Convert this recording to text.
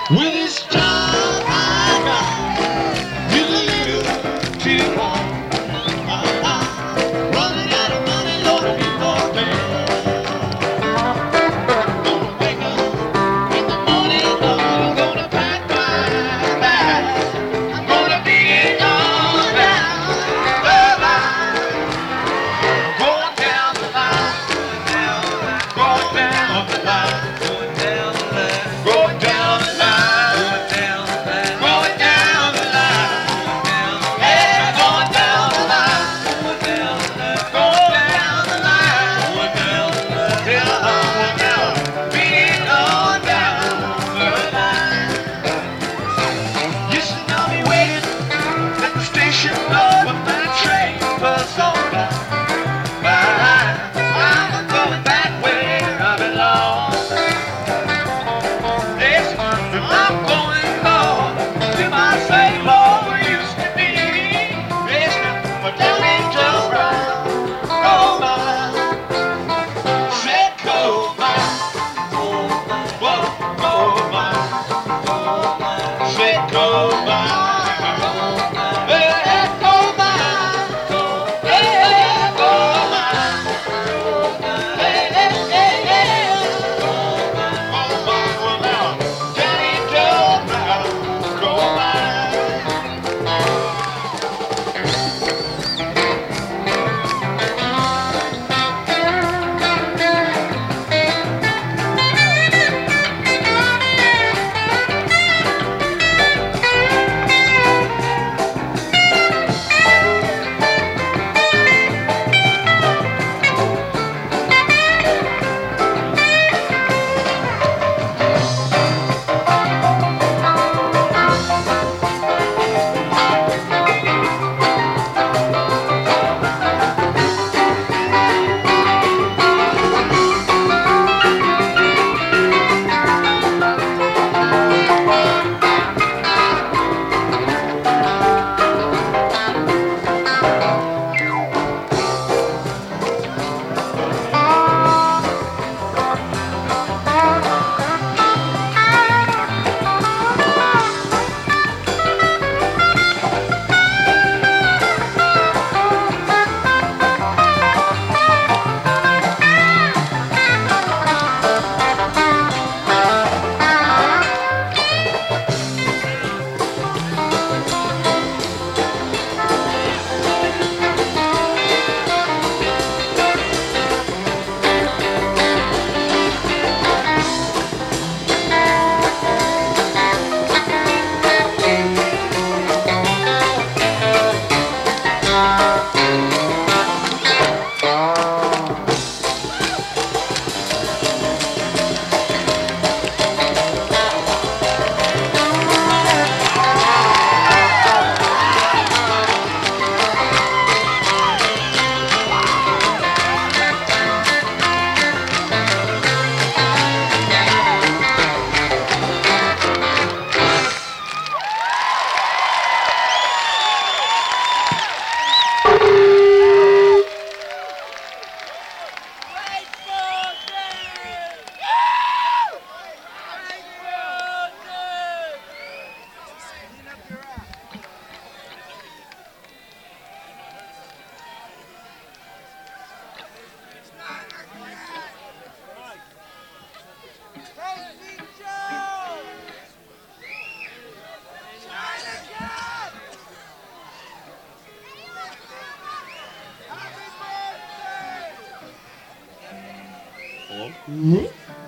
With this job I got, you live too long. Running out of money, Lord, before bed. Gonna wake up in the morning, Lord, gonna pack my bags. I'm gonna be on down the line. Going down the line, going down the line, going down the line, going down the line, going down the line, yeah, going down the line, going down the line, yeah, being on down the line. You should know me waiting at the station, Lord, when my train pulls on by. I'm going back where I belong. Yes, I'm going home to my same home we used to be. Yes, but down in Joe Brown, oh my, said go my, whoa, go my, said go my, yeah, go my, yeah, go my. Hello?